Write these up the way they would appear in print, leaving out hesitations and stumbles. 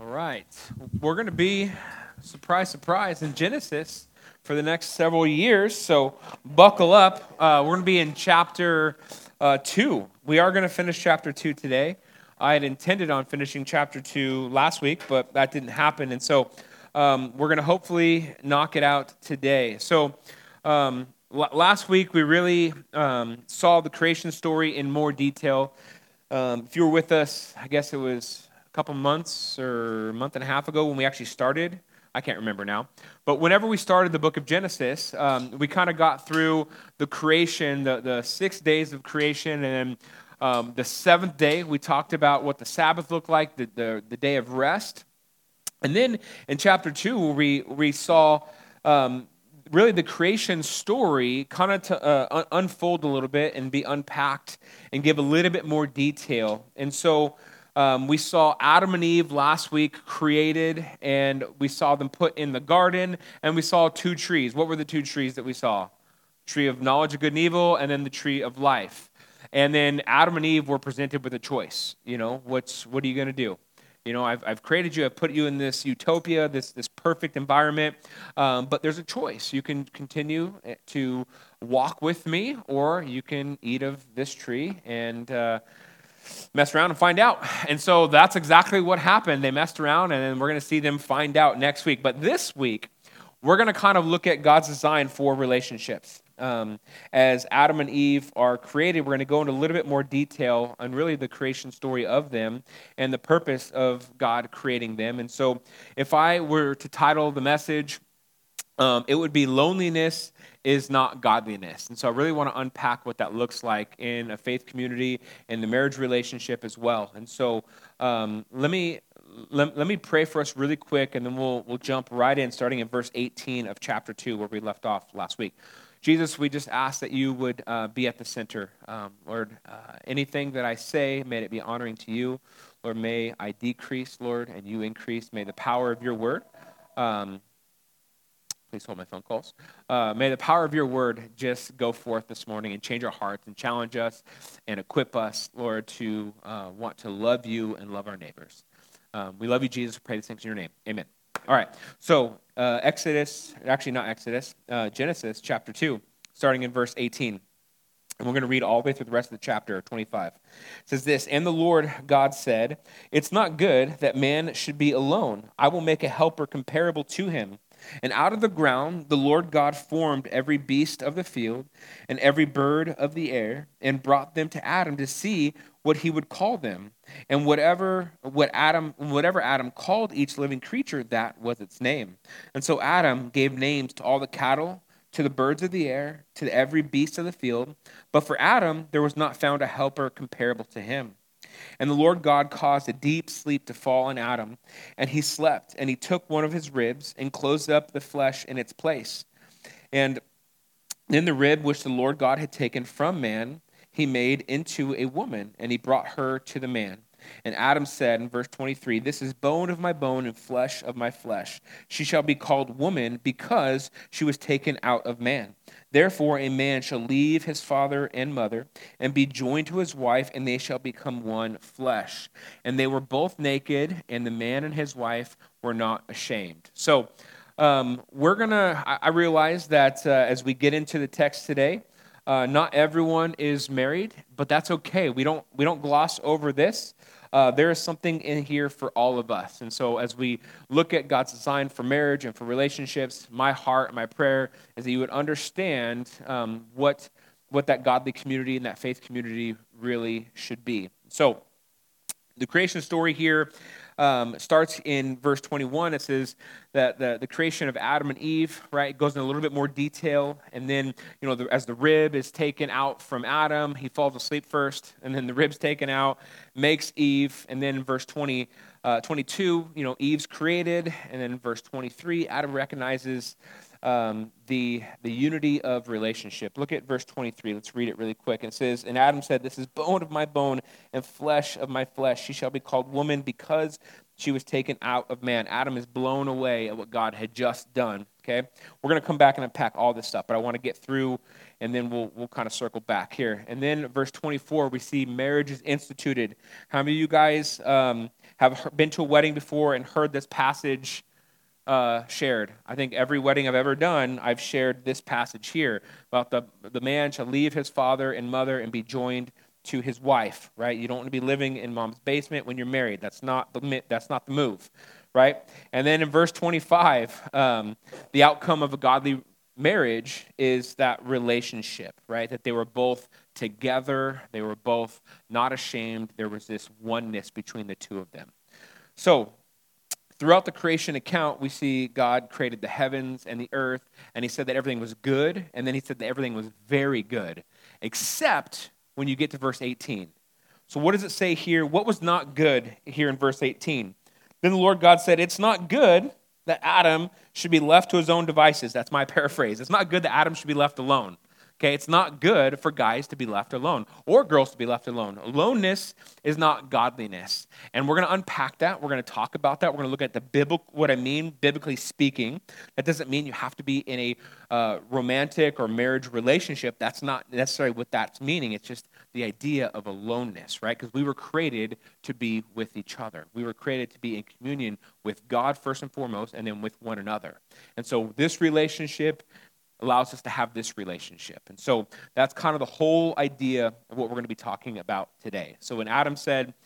All right. We're going to be, surprise, surprise, in Genesis for the next several years. So buckle up. We're going to be in chapter 2. We are going to finish chapter 2 today. I had intended on finishing chapter 2 last week, but that didn't happen. And so we're going to hopefully knock it out today. So last week we really saw the creation story in more detail. If you were with us, I guess it was couple months or a month and a half ago when we actually started. I can't remember now. But whenever we started the book of Genesis, we kind of got through the creation, the 6 days of creation, and then the seventh day, we talked about what the Sabbath looked like, the day of rest. And then in chapter 2, we saw really the creation story kind of to unfold a little bit and be unpacked and give a little bit more detail. And so we saw Adam and Eve last week created, and we saw them put in the garden, and we saw 2 trees. What were the 2 trees that we saw? Tree of knowledge of good and evil, and then the tree of life. And then Adam and Eve were presented with a choice. You know, what are you going to do? You know, I've created you, I've put you in this utopia, this perfect environment, but there's a choice. You can continue to walk with me, or you can eat of this tree and mess around and find out. And so that's exactly what happened. They messed around, and then we're going to see them find out next week. But this week, we're going to kind of look at God's design for relationships. As Adam and Eve are created, we're going to go into a little bit more detail on really the creation story of them and the purpose of God creating them. And so if I were to title the message, it would be Loneliness is Not Godliness. And so I really want to unpack what that looks like in a faith community and the marriage relationship as well. And so let me pray for us really quick, and then we'll jump right in, starting in verse 18 of chapter 2, where we left off last week. Jesus, we just ask that you would be at the center. Lord, anything that I say, may it be honoring to you. Lord, may I decrease, Lord, and you increase. May the power of your word please hold my phone calls. May the power of your word just go forth this morning and change our hearts and challenge us and equip us, Lord, to want to love you and love our neighbors. We love you, Jesus. We pray these things in your name. Amen. All right. So Genesis chapter 2, starting in verse 18. And we're going to read all the way through the rest of the chapter, 25. It says this, "And the Lord God said, 'It's not good that man should be alone. I will make a helper comparable to him.' And out of the ground the Lord God formed every beast of the field and every bird of the air and brought them to Adam to see what he would call them. And whatever Adam called each living creature, that was its name. And so Adam gave names to all the cattle, to the birds of the air, to every beast of the field. But for Adam there was not found a helper comparable to him. And the Lord God caused a deep sleep to fall on Adam, and he slept, and he took one of his ribs and closed up the flesh in its place. And then the rib which the Lord God had taken from man, he made into a woman, and he brought her to the man. And Adam said in verse 23, 'This is bone of my bone and flesh of my flesh. She shall be called woman because she was taken out of man. Therefore a man shall leave his father and mother and be joined to his wife, and they shall become one flesh. And they were both naked, and the man and his wife were not ashamed.'" So I realize that as we get into the text today, not everyone is married, but that's okay. We don't gloss over this. There is something in here for all of us. And so as we look at God's design for marriage and for relationships, my heart and my prayer is that you would understand what that godly community and that faith community really should be. So the creation story here starts in verse 21. It says that the creation of Adam and Eve, right? It goes in a little bit more detail. And then, as the rib is taken out from Adam, he falls asleep first. And then the rib's taken out, makes Eve. And then in verse 22, Eve's created. And then in verse 23, Adam recognizes the unity of relationship. Look at verse 23. Let's read it really quick. It says, "And Adam said, 'This is bone of my bone and flesh of my flesh. She shall be called woman because she was taken out of man.'" Adam is blown away at what God had just done. Okay, we're going to come back and unpack all this stuff, but I want to get through, and then we'll kind of circle back here. And then verse 24, we see marriage is instituted. How many of you guys have been to a wedding before and heard this passage shared? I think every wedding I've ever done, I've shared this passage here about the man shall leave his father and mother and be joined to his wife. Right? You don't want to be living in mom's basement when you're married. That's not the move. Right? And then in verse 25, the outcome of a godly marriage is that relationship, right? That they were both together, they were both not ashamed, there was this oneness between the two of them. So, throughout the creation account, we see God created the heavens and the earth, and he said that everything was good, and then he said that everything was very good, except when you get to verse 18. So what does it say here? What was not good here in verse 18? Then the Lord God said, it's not good that Adam should be left to his own devices. That's my paraphrase. It's not good that Adam should be left alone. Okay, it's not good for guys to be left alone or girls to be left alone. Aloneness is not godliness. And we're going to unpack that. We're going to talk about that. We're going to look at what I mean, biblically speaking. That doesn't mean you have to be in a romantic or marriage relationship. That's not necessarily what that's meaning. It's just the idea of aloneness, right? Because we were created to be with each other. We were created to be in communion with God first and foremost, and then with one another. And so this relationship allows us to have this relationship. And so that's kind of the whole idea of what we're going to be talking about today. So when Adam said,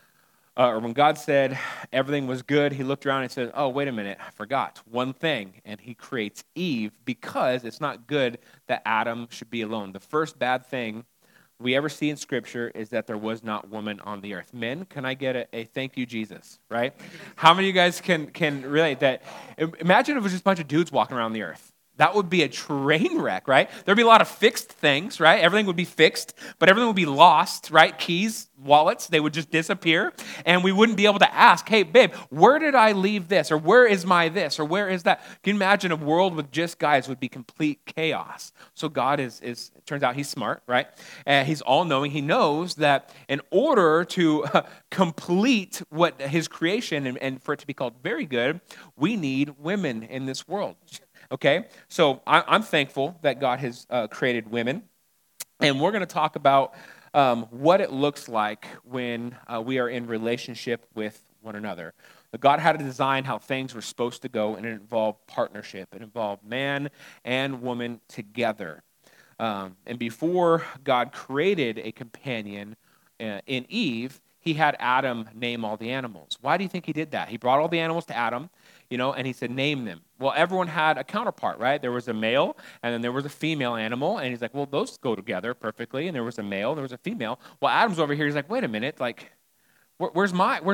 or when God said everything was good, he looked around and said, oh, wait a minute, I forgot one thing. And he creates Eve because it's not good that Adam should be alone. The first bad thing we ever see in Scripture is that there was not woman on the earth. Men, can I get a thank you, Jesus, right? How many of you guys can relate that? Imagine if it was just a bunch of dudes walking around the earth. That would be a train wreck, right? There'd be a lot of fixed things, right? Everything would be fixed, but everything would be lost, right? Keys, wallets, they would just disappear, and we wouldn't be able to ask, hey, babe, where did I leave this? Or where is my this? Or where is that? Can you imagine a world with just guys would be complete chaos? So God is it turns out he's smart, right? And he's all-knowing. He knows that in order to complete what his creation and for it to be called very good, we need women in this world. Okay, so I'm thankful that God has created women, and we're going to talk about what it looks like when we are in relationship with one another. God had to design how things were supposed to go, and it involved partnership. It involved man and woman together. And before God created a companion in Eve, he had Adam name all the animals. Why do you think he did that? He brought all the animals to Adam, and he said, name them. Well, everyone had a counterpart, right? There was a male, and then there was a female animal, and he's like, well, those go together perfectly, and there was a male, there was a female. Well, Adam's over here, he's like, wait a minute, like, where's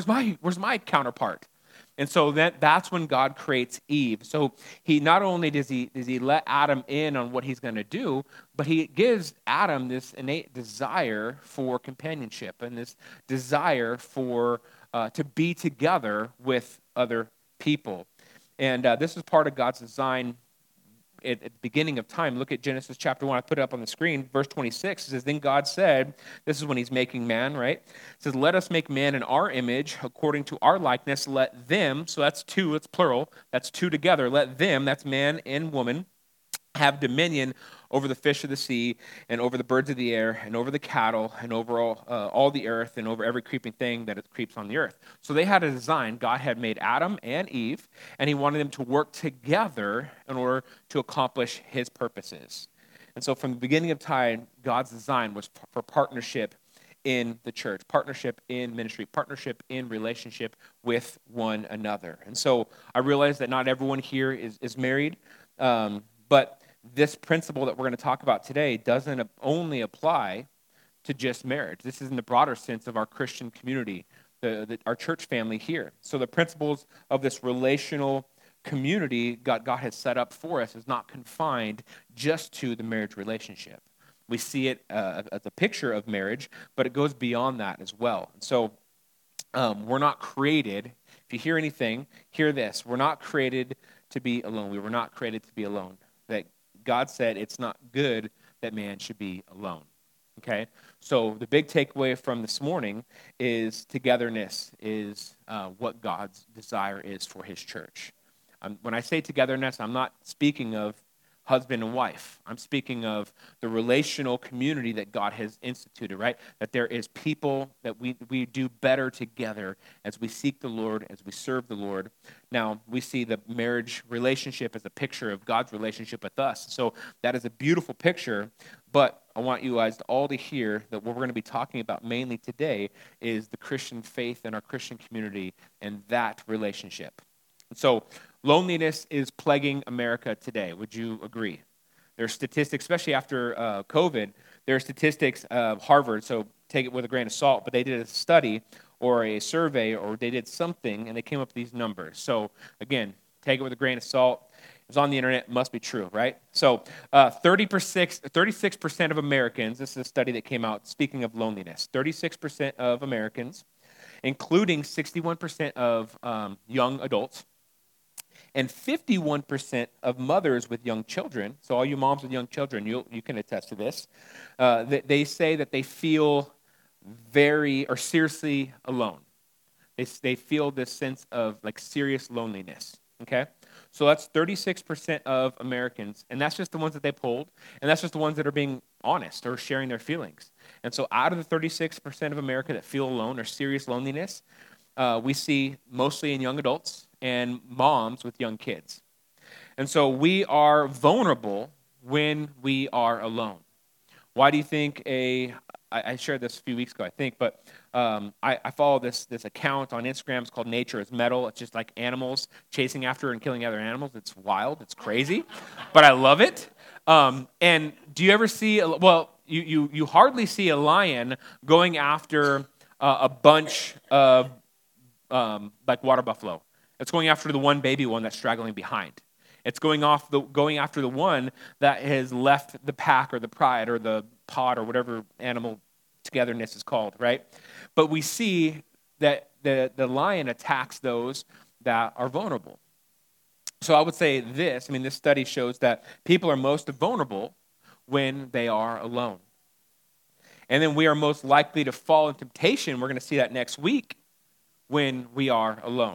my counterpart? And so that's when God creates Eve. So he not only does he let Adam in on what he's going to do, but he gives Adam this innate desire for companionship and this desire for to be together with other people. And this is part of God's design at the beginning of time. Look at Genesis chapter 1. I put it up on the screen. Verse 26 says, then God said, this is when he's making man, right? It says, let us make man in our image, according to our likeness. Let them, so that's two, it's plural, that's two together. Let them, that's man and woman, have dominion over the fish of the sea and over the birds of the air and over the cattle and over all the earth and over every creeping thing that it creeps on the earth. So they had a design. God had made Adam and Eve, and he wanted them to work together in order to accomplish his purposes. And so from the beginning of time, God's design was for partnership in the church, partnership in ministry, partnership in relationship with one another. And so I realize that not everyone here is married, but this principle that we're going to talk about today doesn't only apply to just marriage. This is in the broader sense of our Christian community, our church family here. So the principles of this relational community God has set up for us is not confined just to the marriage relationship. We see it as a picture of marriage, but it goes beyond that as well. And so we're not created, if you hear anything, hear this. We're not created to be alone. We were not created to be alone. That God said it's not good that man should be alone. Okay? So the big takeaway from this morning is togetherness is what God's desire is for his church. When I say togetherness, I'm not speaking of husband and wife. I'm speaking of the relational community that God has instituted, right? That there is people that we do better together as we seek the Lord, as we serve the Lord. Now, we see the marriage relationship as a picture of God's relationship with us. So that is a beautiful picture, but I want you guys all to hear that what we're going to be talking about mainly today is the Christian faith and our Christian community and that relationship. So loneliness is plaguing America today. Would you agree? There are statistics, especially after COVID, there are statistics of Harvard, so take it with a grain of salt, but they did a study or a survey or they did something, and they came up with these numbers. So again, take it with a grain of salt. It's on the internet, it must be true, right? So 36% of Americans, this is a study that came out speaking of loneliness, 36% of Americans, including 61% of young adults, and 51% of mothers with young children, so all you moms with young children, you can attest to this, they say that they feel very or seriously alone. They feel this sense of like serious loneliness, okay? So that's 36% of Americans, and that's just the ones that they polled, and that's just the ones that are being honest or sharing their feelings. And so out of the 36% of America that feel alone or serious loneliness, we see mostly in young adults and moms with young kids. And so we are vulnerable when we are alone. Why do you think I shared this a few weeks ago, I think, but I follow this account on Instagram. It's called Nature is Metal. It's just like animals chasing after and killing other animals. It's wild. It's crazy, but I love it. And do you ever see, you hardly see a lion going after a bunch of like water buffalo. It's going after the one baby one that's straggling behind. It's going after the one that has left the pack or the pride or the pod or whatever animal togetherness is called, right? But we see that the lion attacks those that are vulnerable. So I would say this study shows that people are most vulnerable when they are alone. And then we are most likely to fall in temptation. We're going to see that next week when we are alone.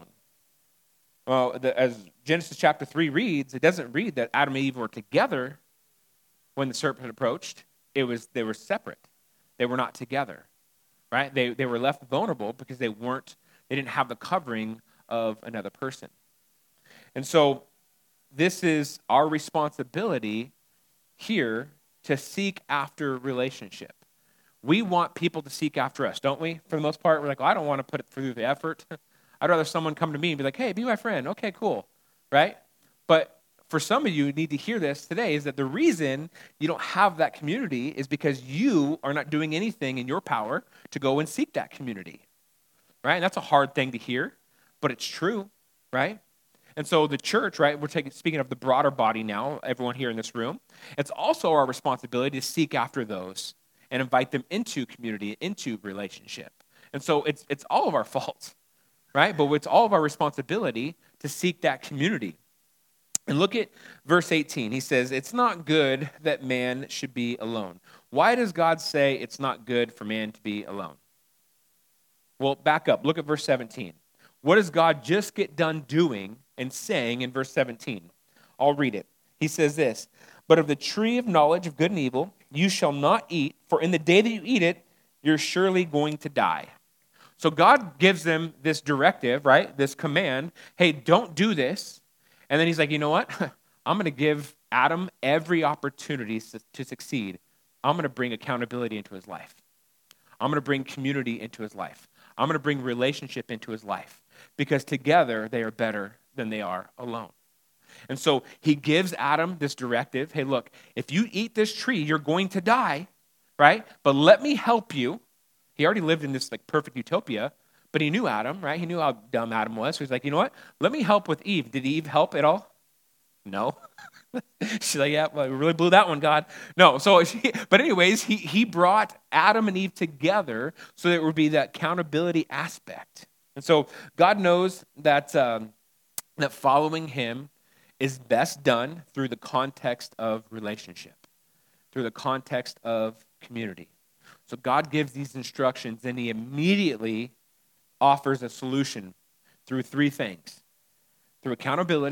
Well, as Genesis chapter 3 reads, it doesn't read that Adam and Eve were together when the serpent approached. They were separate. They were not together, right? They were left vulnerable because they didn't have the covering of another person. And so this is our responsibility here to seek after relationship. We want people to seek after us, don't we? For the most part, we're like, I don't want to put it through the effort. I'd rather someone come to me and be like, hey, be my friend. Okay, cool, right? But for some of you need to hear this today is that the reason you don't have that community is because you are not doing anything in your power to go and seek that community, right? And that's a hard thing to hear, but it's true, right? And so the church, right, speaking of the broader body now, everyone here in this room, it's also our responsibility to seek after those and invite them into community, into relationship. And so it's all of our fault, right? But it's all of our responsibility to seek that community. And look at verse 18. He says, it's not good that man should be alone. Why does God say it's not good for man to be alone? Well, back up. Look at verse 17. What does God just get done doing and saying in verse 17? I'll read it. He says this, but of the tree of knowledge of good and evil you shall not eat, for in the day that you eat it, you're surely going to die. So God gives them this directive, right? This command, hey, don't do this. And then he's like, you know what? I'm going to give Adam every opportunity to succeed. I'm going to bring accountability into his life. I'm going to bring community into his life. I'm going to bring relationship into his life. Because together they are better than they are alone. And so he gives Adam this directive. Hey, look, if you eat this tree, you're going to die, right? But let me help you. He already lived in this like perfect utopia, but he knew Adam, right? He knew how dumb Adam was. So he's like, you know what? Let me help with Eve. Did Eve help at all? No. She's like, yeah, well, we really blew that one, God. No. But anyways, he brought Adam and Eve together so there would be that accountability aspect. And so God knows that that following him is best done through the context of relationship, through the context of community. So God gives these instructions, and he immediately offers a solution through three things. Through accountability,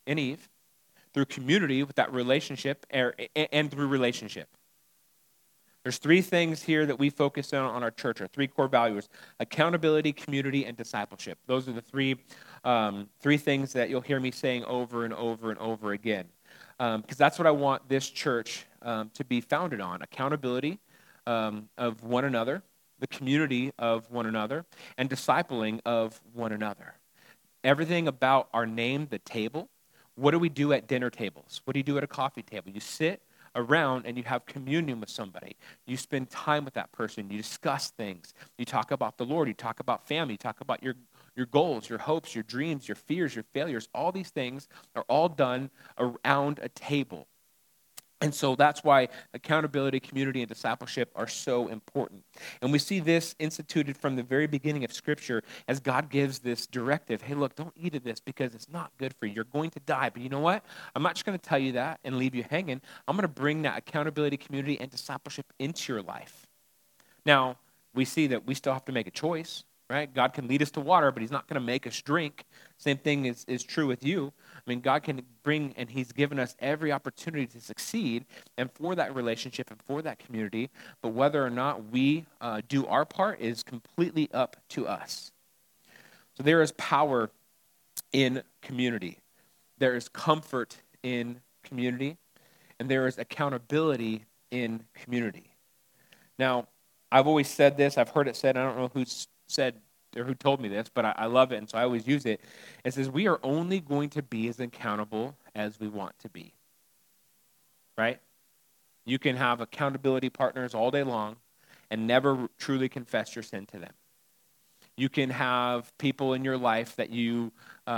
and Eve, through community with that relationship, and through relationship. There's three things here that we focus on our church, our three core values: accountability, community, and discipleship. Those are the three things that you'll hear me saying over and over and over again. Because that's what I want this church to be founded on: accountability of one another, the community of one another, and discipling of one another. Everything about our name, the table. What do we do at dinner tables? What do you do at a coffee table? You sit around and you have communion with somebody. You spend time with that person. You discuss things. You talk about the Lord. You talk about family. You talk about your goals, your hopes, your dreams, your fears, your failures. All these things are all done around a table. And so that's why accountability, community, and discipleship are so important. And we see this instituted from the very beginning of Scripture as God gives this directive. Hey, look, don't eat of this because it's not good for you. You're going to die. But you know what? I'm not just going to tell you that and leave you hanging. I'm going to bring that accountability, community, and discipleship into your life. Now, we see that we still have to make a choice, right? God can lead us to water, but he's not going to make us drink. Same thing is true with you. I mean, God can bring, and he's given us every opportunity to succeed and for that relationship and for that community, but whether or not we do our part is completely up to us. So there is power in community. There is comfort in community, and there is accountability in community. Now, I've always said this, I've heard it said, I don't know who's said or who told me this, but I love it, and so I always use it. It says, we are only going to be as accountable as we want to be, right? You can have accountability partners all day long and never truly confess your sin to them. You can have people in your life that you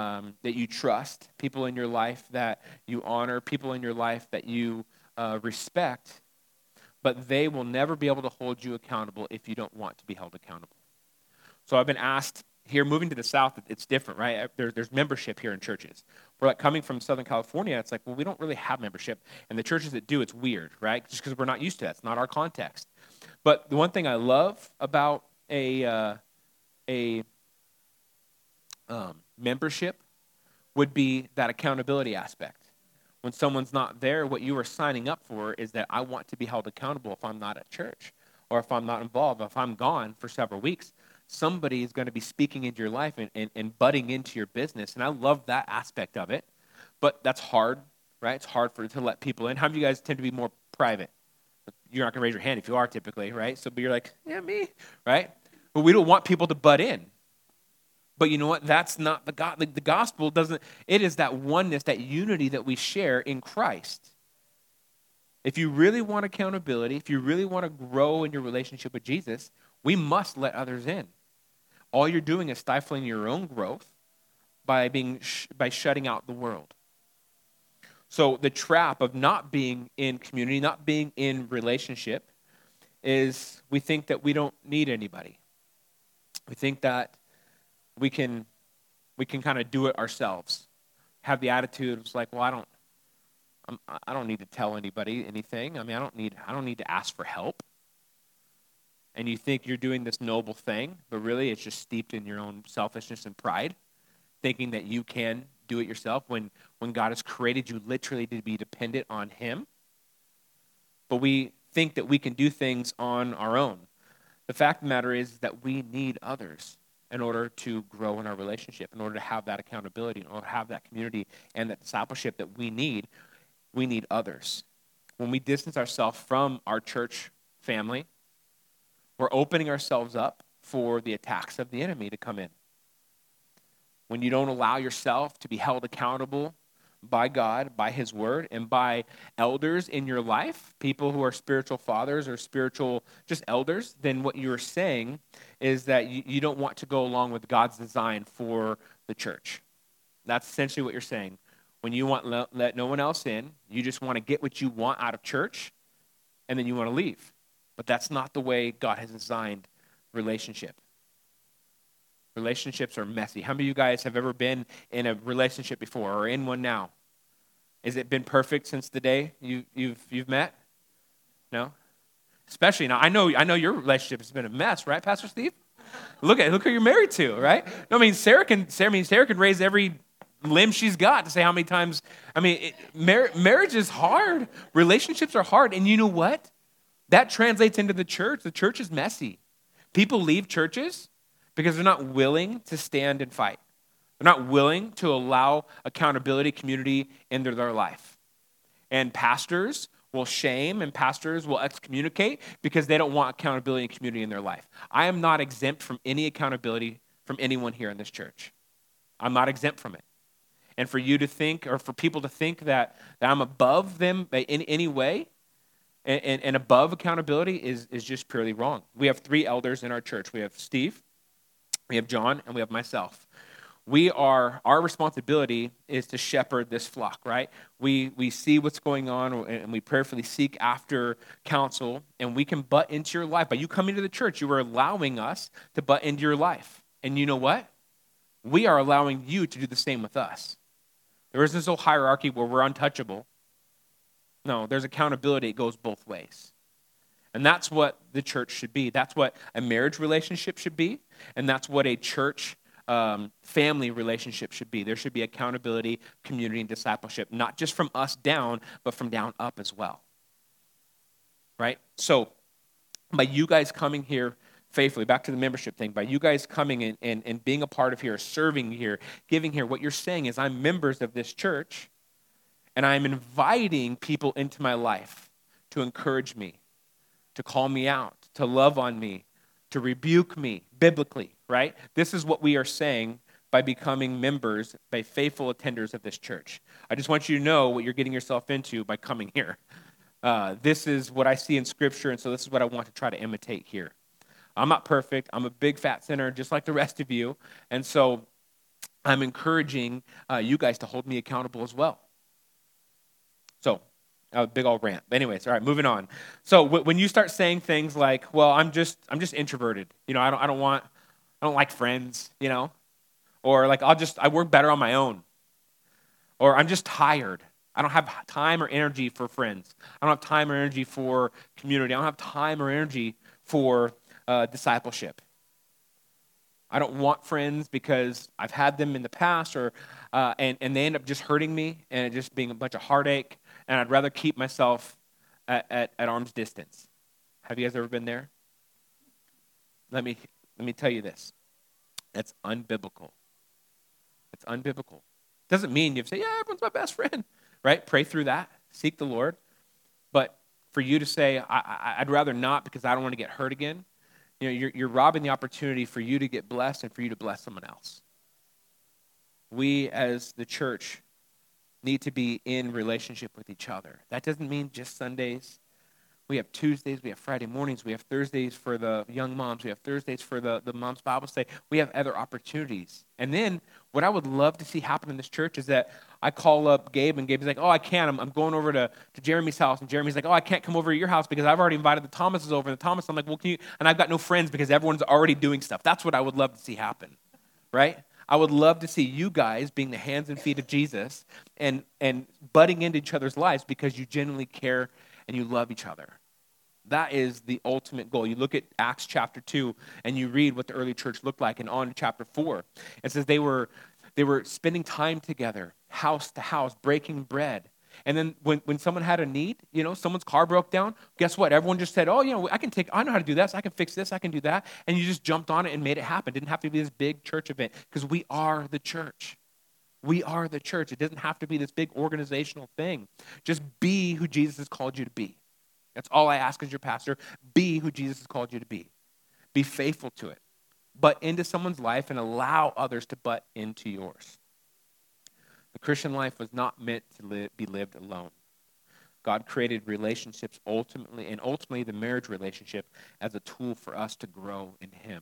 trust, people in your life that you honor, people in your life that you respect, but they will never be able to hold you accountable if you don't want to be held accountable. So I've been asked here, moving to the South, it's different, right? There's membership here in churches. We're like coming from Southern California, it's like, well, we don't really have membership. And the churches that do, it's weird, right? Just because we're not used to that. It's not our context. But the one thing I love about a membership would be that accountability aspect. When someone's not there, what you are signing up for is that I want to be held accountable if I'm not at church or if I'm not involved, if I'm gone for several weeks. Somebody is going to be speaking into your life and butting into your business. And I love that aspect of it. But that's hard, right? It's hard to let people in. How many of you guys tend to be more private? You're not going to raise your hand if you are typically, right? So, but you're like, yeah, me, right? But we don't want people to butt in. But you know what? That's not the God. The gospel doesn't, it is that oneness, that unity that we share in Christ. If you really want accountability, if you really want to grow in your relationship with Jesus, we must let others in. All you're doing is stifling your own growth by shutting out the world. So the trap of not being in community, not being in relationship, is we think that we don't need anybody. We think that we can kind of do it ourselves. Have the attitude of like, well, I don't need to tell anybody anything. I mean, I don't need to ask for help. And you think you're doing this noble thing, but really it's just steeped in your own selfishness and pride, thinking that you can do it yourself when God has created you literally to be dependent on him. But we think that we can do things on our own. The fact of the matter is that we need others in order to grow in our relationship, in order to have that accountability, in order to have that community and that discipleship that we need others. When we distance ourselves from our church family, we're opening ourselves up for the attacks of the enemy to come in. When you don't allow yourself to be held accountable by God, by his word, and by elders in your life, people who are spiritual fathers or spiritual just elders, then what you're saying is that you don't want to go along with God's design for the church. That's essentially what you're saying. When you want let no one else in, you just want to get what you want out of church, and then you want to leave. But that's not the way God has designed relationship. Relationships are messy. How many of you guys have ever been in a relationship before or in one now? Has it been perfect since the day you've met? No? Especially now. I know your relationship has been a mess, right, Pastor Steve? Look who you're married to, right? No, I mean Sarah can raise every limb she's got to say how many times. I mean, marriage is hard. Relationships are hard. And you know what? That translates into the church. The church is messy. People leave churches because they're not willing to stand and fight. They're not willing to allow accountability, community into their life. And pastors will shame and pastors will excommunicate because they don't want accountability and community in their life. I am not exempt from any accountability from anyone here in this church. I'm not exempt from it. And for you to think, or for people to think that I'm above them in any way and above accountability is just purely wrong. We have 3 elders in our church. We have Steve, we have John, and we have myself. Our responsibility is to shepherd this flock, right? We see what's going on and we prayerfully seek after counsel, and we can butt into your life. By you coming to the church, you are allowing us to butt into your life. And you know what? We are allowing you to do the same with us. There isn't no hierarchy where we're untouchable. No, there's accountability. It goes both ways. And that's what the church should be. That's what a marriage relationship should be. And that's what a church family relationship should be. There should be accountability, community, and discipleship, not just from us down, but from down up as well. Right? So, by you guys coming here faithfully, back to the membership thing, by you guys coming and being a part of here, serving here, giving here, what you're saying is I'm members of this church, and I'm inviting people into my life to encourage me, to call me out, to love on me, to rebuke me biblically, right? This is what we are saying by becoming members, by faithful attenders of this church. I just want you to know what you're getting yourself into by coming here. This is what I see in Scripture, and so this is what I want to try to imitate here. I'm not perfect. I'm a big fat sinner just like the rest of you, and so I'm encouraging you guys to hold me accountable as well. So, a big old rant. But anyways, all right, moving on. So when you start saying things like, "Well, I'm just introverted. You know, I don't like friends. You know, or like I work better on my own, or I'm just tired. I don't have time or energy for friends. I don't have time or energy for community. I don't have time or energy for discipleship. I don't want friends because I've had them in the past, or and they end up just hurting me and it just being a bunch of heartache. And I'd rather keep myself at arm's distance." Have you guys ever been there? Let me tell you this. That's unbiblical. It's unbiblical. Doesn't mean you say, "Yeah, everyone's my best friend," right? Pray through that. Seek the Lord. But for you to say, I'd rather not because I don't want to get hurt again, you know, you're robbing the opportunity for you to get blessed and for you to bless someone else. We as the church need to be in relationship with each other. That doesn't mean just Sundays. We have Tuesdays, we have Friday mornings, we have Thursdays for the young moms, we have Thursdays for the Moms Bible Study. We have other opportunities. And then what I would love to see happen in this church is that I call up Gabe, and Gabe's like, "Oh, I can't. I'm going over to Jeremy's house." And Jeremy's like, "Oh, I can't come over to your house because I've already invited the Thomases over." And the Thomas, I'm like, "Well, can you?" And I've got no friends because everyone's already doing stuff. That's what I would love to see happen, right? I would love to see you guys being the hands and feet of Jesus and butting into each other's lives because you genuinely care and you love each other. That is the ultimate goal. You look at Acts chapter 2 and you read what the early church looked like, and on to chapter 4. It says they were spending time together, house to house, breaking bread. And then when someone had a need, you know, someone's car broke down, guess what? Everyone just said, "Oh, you know, I know how to do this. I can fix this. I can do that." And you just jumped on it and made it happen. It didn't have to be this big church event because we are the church. We are the church. It doesn't have to be this big organizational thing. Just be who Jesus has called you to be. That's all I ask as your pastor. Be who Jesus has called you to be. Be faithful to it. Butt into someone's life and allow others to butt into yours. The Christian life was not meant to be lived alone. God created relationships ultimately the marriage relationship as a tool for us to grow in Him.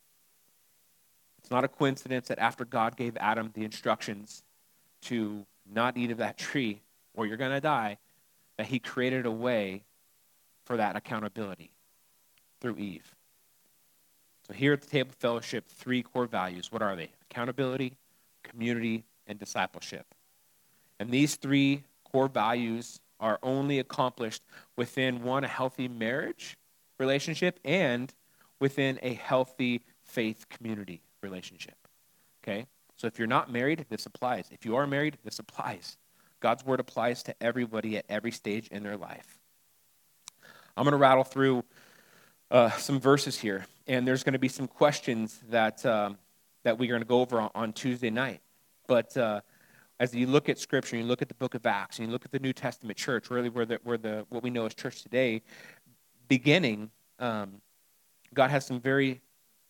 It's not a coincidence that after God gave Adam the instructions to not eat of that tree or you're going to die, that He created a way for that accountability through Eve. So here at the Table Fellowship, 3 core values. What are they? Accountability, community, and discipleship. And these 3 core values are only accomplished within a healthy marriage relationship and within a healthy faith community relationship. Okay? So if you're not married, this applies. If you are married, this applies. God's word applies to everybody at every stage in their life. I'm going to rattle through some verses here, and there's going to be some questions that we're going to go over on Tuesday night. But as you look at Scripture, you look at the book of Acts, and you look at the New Testament church, really where what we know as church today, beginning, God has some very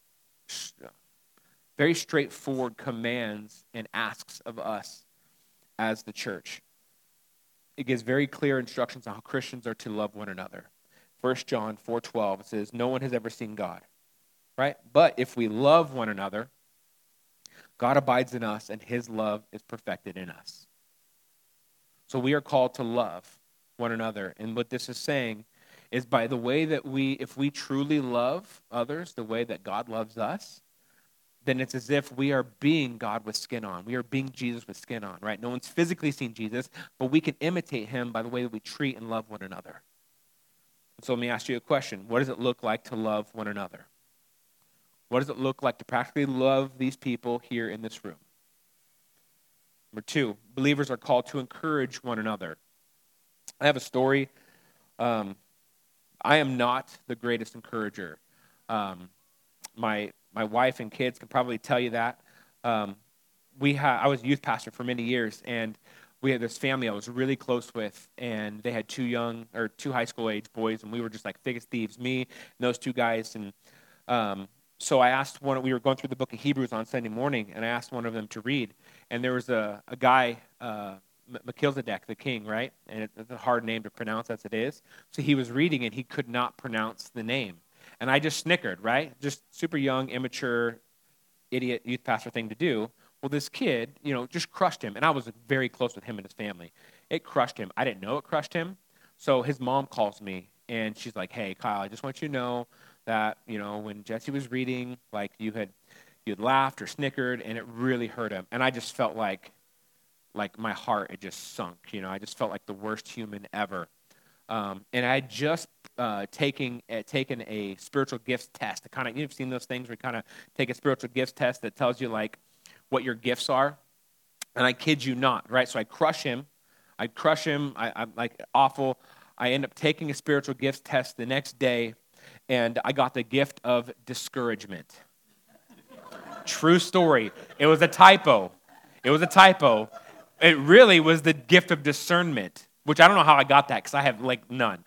straightforward commands and asks of us as the church. It gives very clear instructions on how Christians are to love one another. 1 John 4:12, it says, no one has ever seen God, right? But if we love one another, God abides in us, and his love is perfected in us. So we are called to love one another. And what this is saying is by the way that if we truly love others the way that God loves us, then it's as if we are being God with skin on. We are being Jesus with skin on, right? No one's physically seen Jesus, but we can imitate him by the way that we treat and love one another. So let me ask you a question. What does it look like to love one another? What does it look like to practically love these people here in this room? Number 2, believers are called to encourage one another. I have a story. I am not the greatest encourager. My wife and kids can probably tell you that. I was a youth pastor for many years, and we had this family I was really close with, and they had 2 high school age boys, and we were just like thick as thieves, me and those 2 guys. And so I asked we were going through the book of Hebrews on Sunday morning, and I asked one of them to read. And there was a guy, Melchizedek, the king, right? And it's a hard name to pronounce as it is. So he was reading, and he could not pronounce the name. And I just snickered, right? Just super young, immature, idiot youth pastor thing to do. Well, this kid, just crushed him. And I was very close with him and his family. It crushed him. I didn't know it crushed him. So his mom calls me, and she's like, hey, Kyle, I just want you to know that, when Jesse was reading, like you had laughed or snickered, and it really hurt him. And I just felt like my heart had just sunk. I just felt like the worst human ever. And I had just taken a spiritual gifts test. You've seen those things where you kind of take a spiritual gifts test that tells you like what your gifts are. And I kid you not, right? So I crush him. I'm like awful. I end up taking a spiritual gifts test the next day, and I got the gift of discouragement. True story. It was a typo. It really was the gift of discernment, which I don't know how I got that because I have like none.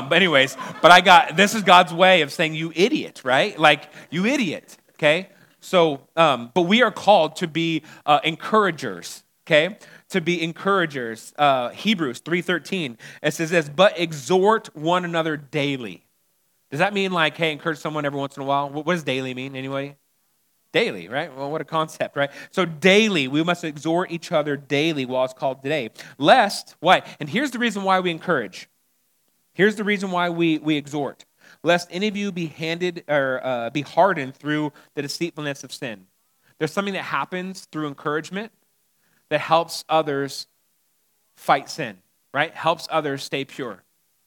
This is God's way of saying, you idiot, right? Like, you idiot, okay? So, but we are called to be encouragers, okay? To be encouragers. Hebrews 3:13, it says this, but exhort one another daily. Does that mean like, hey, encourage someone every once in a while? What does daily mean anyway? Daily, right? Well, what a concept, right? So daily, we must exhort each other daily while it's called today. Lest, why? And here's the reason why we encourage. Here's the reason why we exhort. Lest any of you be hardened through the deceitfulness of sin. There's something that happens through encouragement that helps others fight sin, right? Helps others stay pure.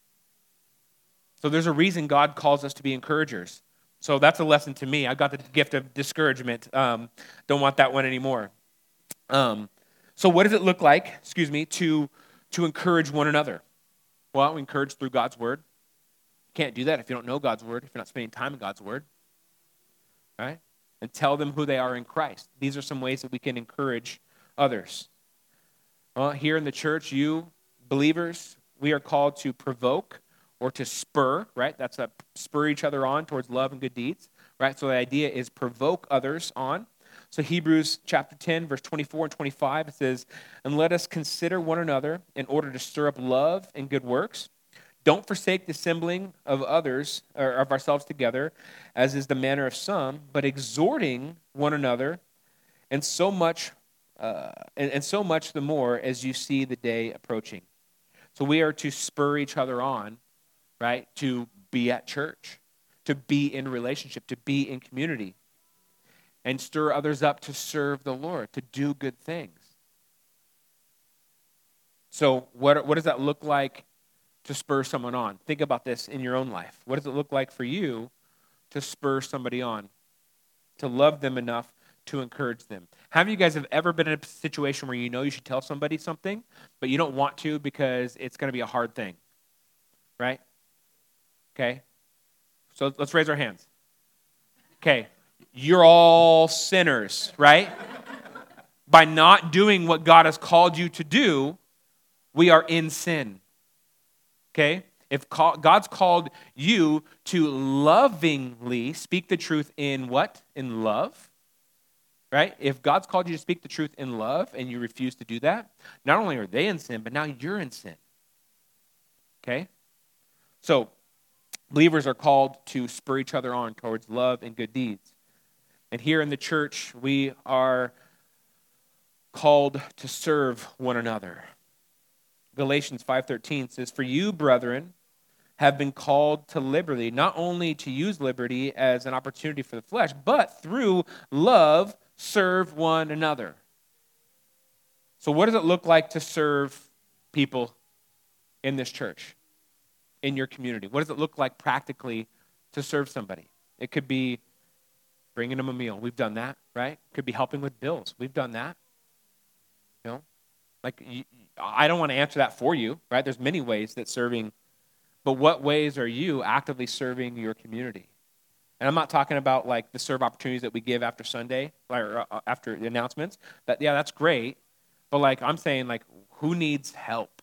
So there's a reason God calls us to be encouragers. So that's a lesson to me. I got the gift of discouragement. Don't want that one anymore. So what does it look like, to encourage one another? Well, we encourage through God's word. You can't do that if you don't know God's word, if you're not spending time in God's word. Right? And tell them who they are in Christ. These are some ways that we can encourage others. Well, here in the church, you believers, we are called to provoke or to spur, right? That's spur each other on towards love and good deeds, right? So the idea is provoke others on. So Hebrews chapter 10, verse 24 and 25, it says, and let us consider one another in order to stir up love and good works. Don't forsake the assembling of others, or of ourselves together, as is the manner of some, but exhorting one another, and so much the more as you see the day approaching. So we are to spur each other on, right? To be at church, to be in relationship, to be in community, and stir others up to serve the Lord, to do good things. So what does that look like to spur someone on? Think about this in your own life. What does it look like for you to spur somebody on? To love them enough to encourage them. Have you guys have ever been in a situation where you know you should tell somebody something, but you don't want to because it's going to be a hard thing, right? Okay. So let's raise our hands. Okay. You're all sinners, right? By not doing what God has called you to do, we are in sin. Okay? If God's called you to lovingly speak the truth in what? In love, right? If God's called you to speak the truth in love and you refuse to do that, not only are they in sin, but now you're in sin. Okay? So, believers are called to spur each other on towards love and good deeds. And here in the church, we are called to serve one another. Galatians 5:13 says, "For you, brethren, have been called to liberty, not only to use liberty as an opportunity for the flesh, but through love serve one another." So what does it look like to serve people in this church, in your community? What does it look like practically to serve somebody? It could be bringing them a meal. We've done that, right? It could be helping with bills. We've done that. You know, like I don't want to answer that for you, right? There's many ways that serving. But what ways are you actively serving your community? And I'm not talking about like the serve opportunities that we give after Sunday or after the announcements. That's great. But like I'm saying, like who needs help?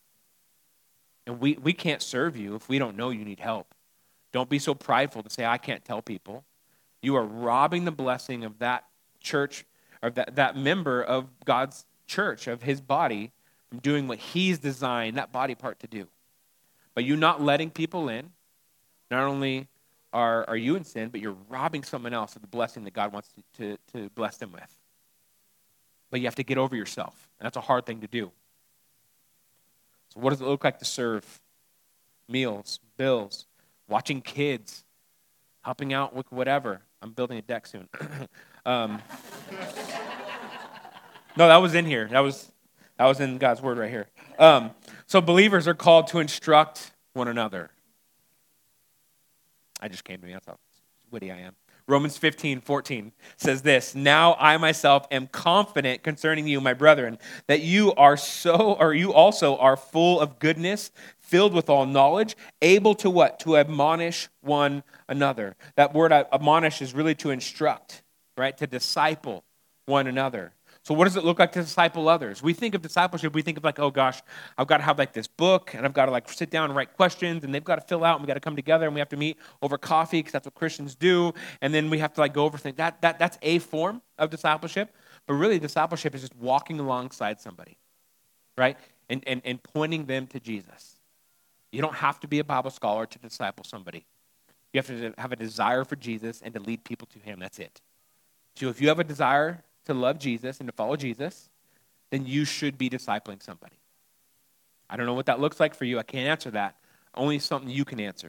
And we can't serve you if we don't know you need help. Don't be so prideful to say, I can't tell people. You are robbing the blessing of that church, or that member of God's church, of his body, from doing what he's designed that body part to do. But you not letting people in, not only are you in sin, but you're robbing someone else of the blessing that God wants to bless them with. But you have to get over yourself. And that's a hard thing to do. So what does it look like to serve? Meals, bills, watching kids, helping out with whatever. I'm building a deck soon. No, that was in here. That was in God's word right here. So believers are called to instruct one another. I just came to me. That's how witty I am. Romans 15:14 says this, "Now I myself am confident concerning you, my brethren, that you also are full of goodness, filled with all knowledge, able to what? To admonish one another." That word admonish is really to instruct, right? To disciple one another. So what does it look like to disciple others? We think of discipleship, we think of like, oh gosh, I've got to have like this book, and I've got to like sit down and write questions, and they've got to fill out, and we've got to come together, and we have to meet over coffee, because that's what Christians do, and then we have to like go over things. That's a form of discipleship, but really discipleship is just walking alongside somebody, right? And pointing them to Jesus. You don't have to be a Bible scholar to disciple somebody. You have to have a desire for Jesus and to lead people to him. That's it. So if you have a desire to love Jesus and to follow Jesus, then you should be discipling somebody. I don't know what that looks like for you. I can't answer that. Only something you can answer.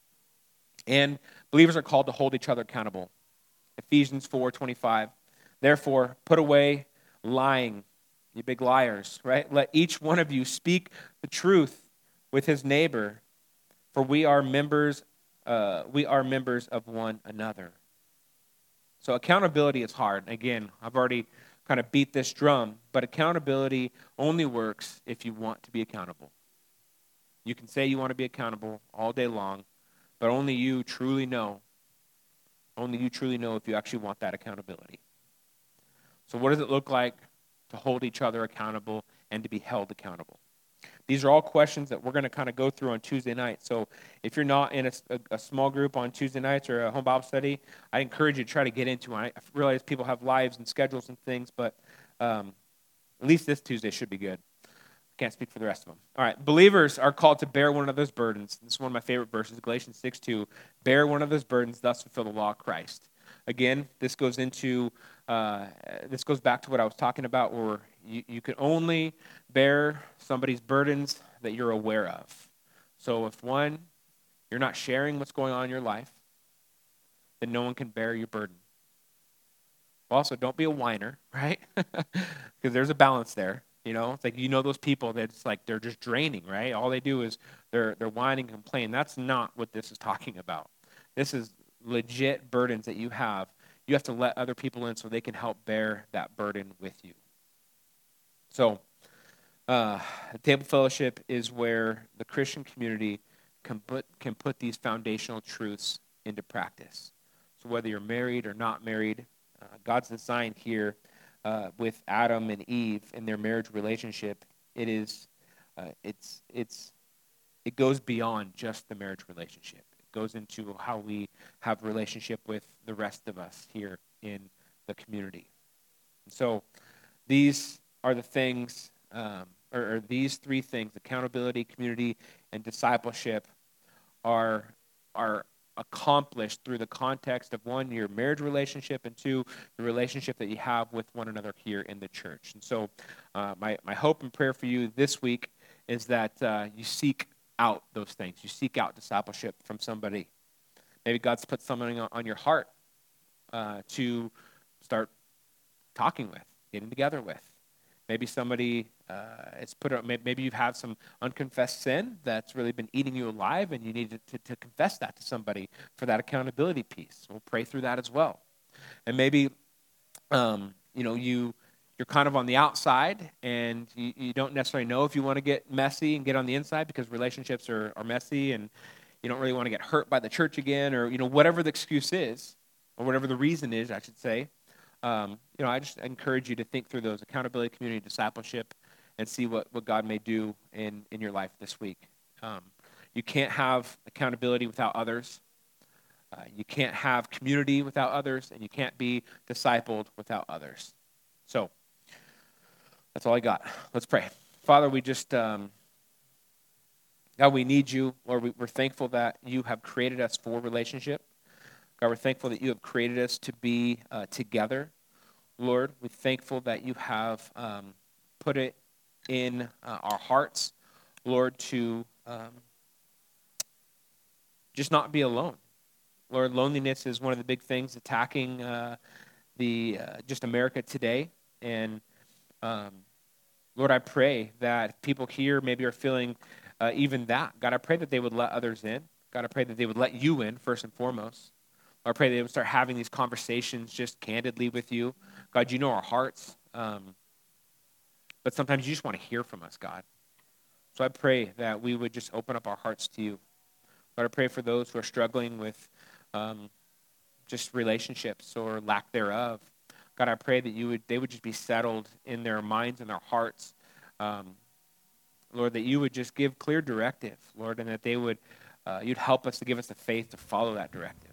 And believers are called to hold each other accountable. Ephesians 4:25. "Therefore, put away lying, you big liars," right? "Let each one of you speak the truth with his neighbor, for we are members of one another." So accountability is hard. Again, I've already kind of beat this drum, but accountability only works if you want to be accountable. You can say you want to be accountable all day long, but only you truly know if you actually want that accountability. So what does it look like to hold each other accountable and to be held accountable? These are all questions that we're going to kind of go through on Tuesday night. So if you're not in a small group on Tuesday nights or a home Bible study, I encourage you to try to get into it. I realize people have lives and schedules and things, but at least this Tuesday should be good. I can't speak for the rest of them. All right, believers are called to bear one another's burdens. This is one of my favorite verses, Galatians 6:2. "Bear one another's burdens, thus fulfill the law of Christ." Again, this goes back to what I was talking about, where you can only bear somebody's burdens that you're aware of. So if you're not sharing what's going on in your life, then no one can bear your burden. Also, don't be a whiner, right? Because there's a balance there. You know, it's like, those people that it's like they're just draining, right? All they do is they're whining and complaining. That's not what this is talking about. This is legit burdens that you have. you have to let other people in so they can help bear that burden with you. So, table fellowship is where the Christian community can put these foundational truths into practice. So whether you're married or not married, God's design here with Adam and Eve in their marriage relationship, it goes beyond just the marriage relationship. It goes into how we have a relationship with the rest of us here in the community. And so these are the things, or these three things: accountability, community, and discipleship, are accomplished through the context of, one, your marriage relationship, and two, the relationship that you have with one another here in the church. And so my hope and prayer for you this week is that you seek out those things. You seek out discipleship from somebody. Maybe God's put something on your heart to start talking with, getting together with. Maybe somebody maybe you've had some unconfessed sin that's really been eating you alive, and you need to confess that to somebody for that accountability piece. We'll pray through that as well. And maybe you're kind of on the outside, and you don't necessarily know if you want to get messy and get on the inside, because relationships are messy, and you don't really want to get hurt by the church again, or whatever the excuse is, or whatever the reason is, I should say. I just encourage you to think through those: accountability, community, discipleship, and see what God may do in your life this week. You can't have accountability without others. You can't have community without others, and you can't be discipled without others. So that's all I got. Let's pray. Father, we just, God, we need you. Lord, we're thankful that you have created us for relationship. God, we're thankful that you have created us to be together. Lord, we're thankful that you have put it in our hearts, Lord, to just not be alone. Lord, loneliness is one of the big things attacking just America today. And Lord, I pray that people here maybe are feeling even that. God, I pray that they would let others in. God, I pray that they would let you in first and foremost. Lord, I pray they would start having these conversations just candidly with you. God, you know our hearts. But sometimes you just want to hear from us, God. So I pray that we would just open up our hearts to you. Lord, I pray for those who are struggling with just relationships or lack thereof. God, I pray that they would just be settled in their minds and their hearts. Lord, that you would just give clear directive, Lord, and that you'd help us to give us the faith to follow that directive.